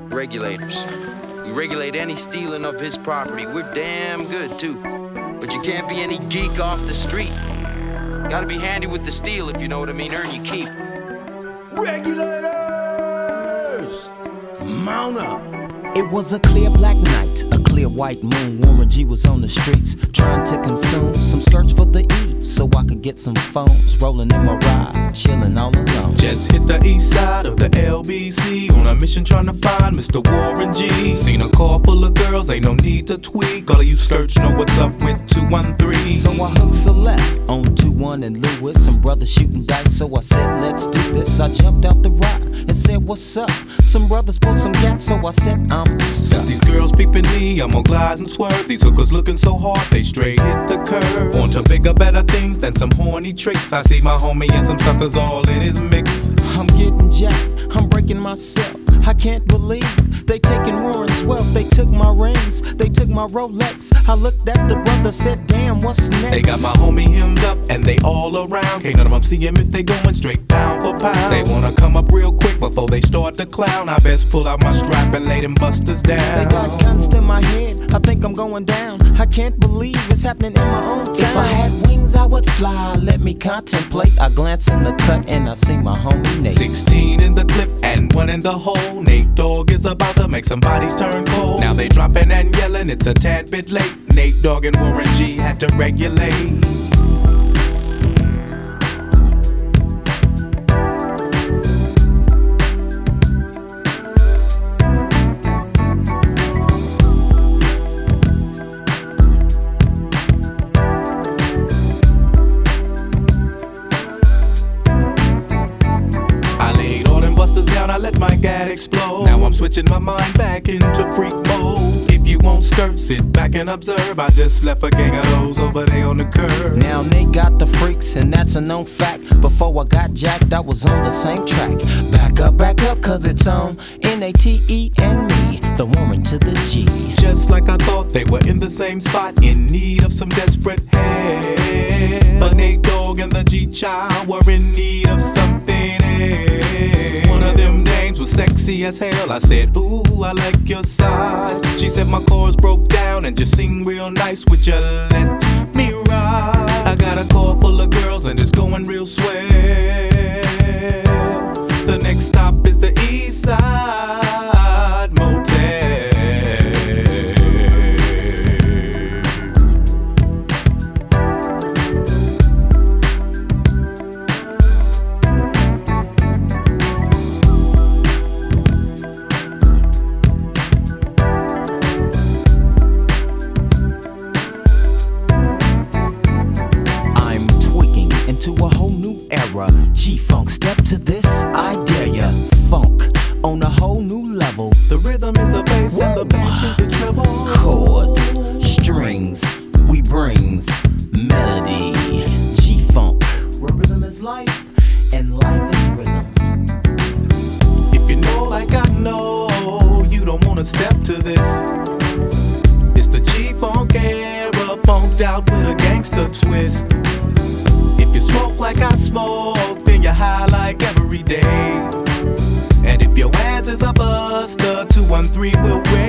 Regulators. We regulate any stealing of his property. We're damn good, too. But you can't be any geek off the street. Gotta be handy with the steel, if you know what I mean. Earn your keep. Regulators! Mount up! It was a clear black night, a clear white moon. Warren G was on the streets, trying to consume some skirts for the E, so I could get some phones. Rolling in my ride, chilling all alone. Just hit the east side of the LBC, on a mission trying to find Mr. Warren G. Seen a car full of girls, ain't no need to tweak. All of you skirts know what's up with 213. So I hooked a left on 21 and Lewis. Some brothers shooting dice, so I said, let's do this. I jumped out the ride and said, what's up? Some brothers pulled some gas, so I said, I'm stuck. Since these girls peeping me, I'm gonna glide and swerve. These hookers looking so hard, they straight hit the curve. On to bigger, better things than some horny tricks. I see my homie and some suckers all in his mix. I'm getting jacked, I'm breaking myself. I can't believe they taking Warren's wealth. They took my rings, they took my Rolex. I looked at the brother, said, damn, what's next? They got my homie hemmed up and they all around. Can't none of them see him if they going straight pound for pound. They wanna come up real quick before they start to clown. I best pull out my strap and lay them busters down. They got guns to my head, I think I'm going down. I can't believe it's happening in my own town. If I had wings, I would fly, let me contemplate. I glance in the cut and I see my homie Nate. 16 in the clip and 1 in the hole. Nate Dogg is about to make some bodies turn cold. Now they dropping and yelling, it's a tad bit late. Nate Dogg and Warren G had to regulate. I let my gad explode. Now I'm switching my mind back into freak mode. If you won't skirt, sit back and observe. I just left a gang of those over there on the curb. Now they got the freaks and that's a known fact. Before I got jacked, I was on the same track. Back up, cause it's on N-A-T-E and me, the Warren to the G. Just like I thought, they were in the same spot, in need of some desperate help. But Nate Dogg and the G-Child were in need of something else. One of them dames was sexy as hell. I said, ooh, I like your size. She said my chords broke down and just sing real nice. Would you let me ride? I got a car full of girls and it's going real swell. The next stop is the East Side Motel. To a whole new era, G-Funk, step to this, I dare ya. Funk on a whole new level. The rhythm is the bass and the bass is the treble. Chords, strings, we brings melody. G-Funk, where rhythm is life and life is rhythm. If you know like I know, you don't wanna step to this. It's the G-Funk era, funked out with a gangster twist. If you smoke like I smoke, then you're high like every day. And if your ass is a buster, 213 will wait.